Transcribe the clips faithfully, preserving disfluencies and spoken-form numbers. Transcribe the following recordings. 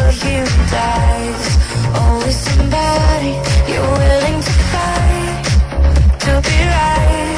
you dies. Always somebody you're willing to fight to be right.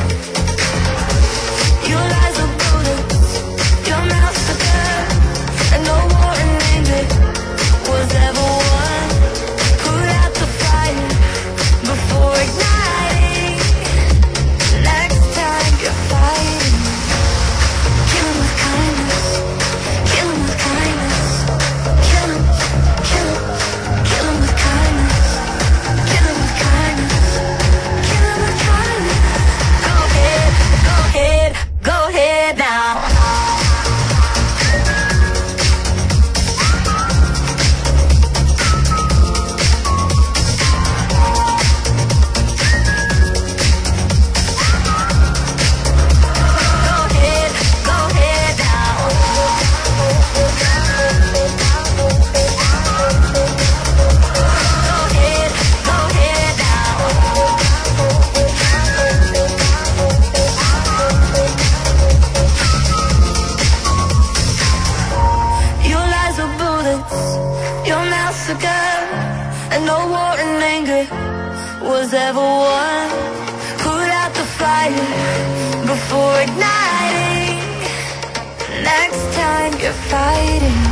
Your lies are bullets, your mouth's a gun, and no war in anger was ever won. Put out the fire before igniting. Next time you're fighting, kill 'em with kindness, kill 'em with kindness, kill 'em, kill 'em, kill 'em with kindness, kill 'em with kindness, kill 'em with kindness. Go ahead, go ahead, go ahead now. Your mouth's a gun, and no war in anger was ever won. Put out the fire before igniting. Next time you're fighting,